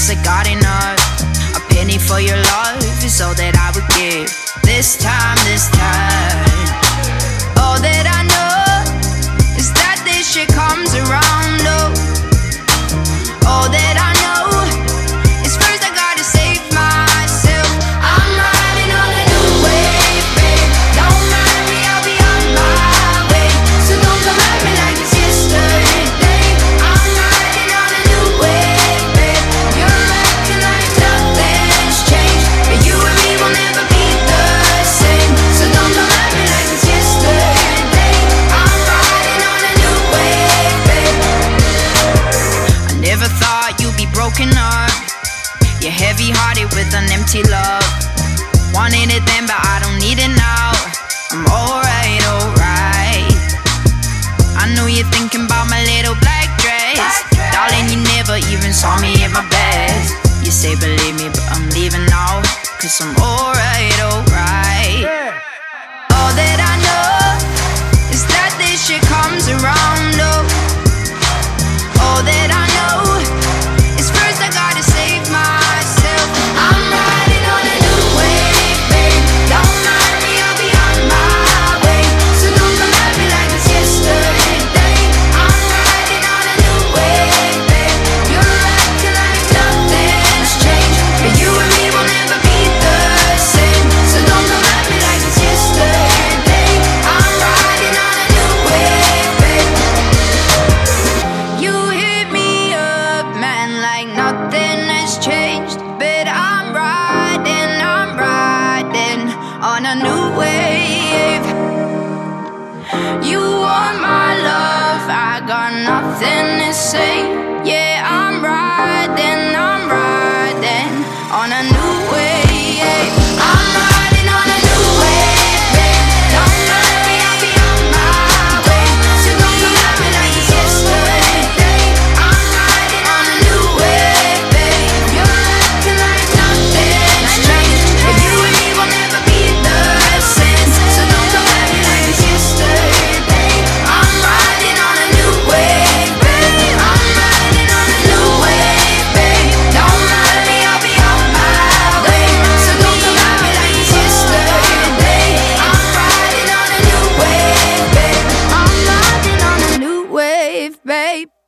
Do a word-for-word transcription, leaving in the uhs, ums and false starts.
I got enough. A penny for your love is all that I would give. This time, this time. All that I know is that this shit comes around, oh. All that I know is first I gotta save myself. I'm riding on a new wave, babe. Don't mind me, I'll be on my way. So don't come at me like it's yesterday. I'm riding on a new wave, babe. You're acting like nothing's changed, but you and me will never be the same. So don't come at me like it's yesterday. I'm riding on a new wave, babe. I never thought you'd be broken up. You're heavy-hearted with an empty love. Wanted it then, but I don't need it now. I'm alright, alright. I know you're thinking about my little black dress. Darling, you never even saw me at my best. You say believe me, but I'm leaving now, cause I'm alright, alright. All that I know is that this shit comes around, oh. All that I know is first I gotta save myself. I'm riding on a new wave, babe. Don't mind me, I'll be on my way. So don't come at me like it's yesterday. I'm riding on a new wave, babe. You're acting like nothing's changed, but you and me will never be the same. So don't come at me like it's yesterday. I'm riding on a new wave, babe. You hit me up, man, like nothing has changed, but I'm riding, I'm riding on a new wave. You want my love, I got nothing to say. Yeah, I'm riding, I'm riding on a new wave. I'm riding on a new wave, babe. Don't mind me, I'll be on my way. So don't come at me like it's yesterday. I'm riding on a new wave, babe. You're acting like nothing's changed, but you and me will never be the same. So don't come at me like it's yesterday. I'm riding on a new wave, babe. I'm riding on a new wave, babe. Don't mind me, I'll be on my way. So don't come at me like it's yesterday. I'm riding on a new wave, babe. I'm riding on a new wave, babe.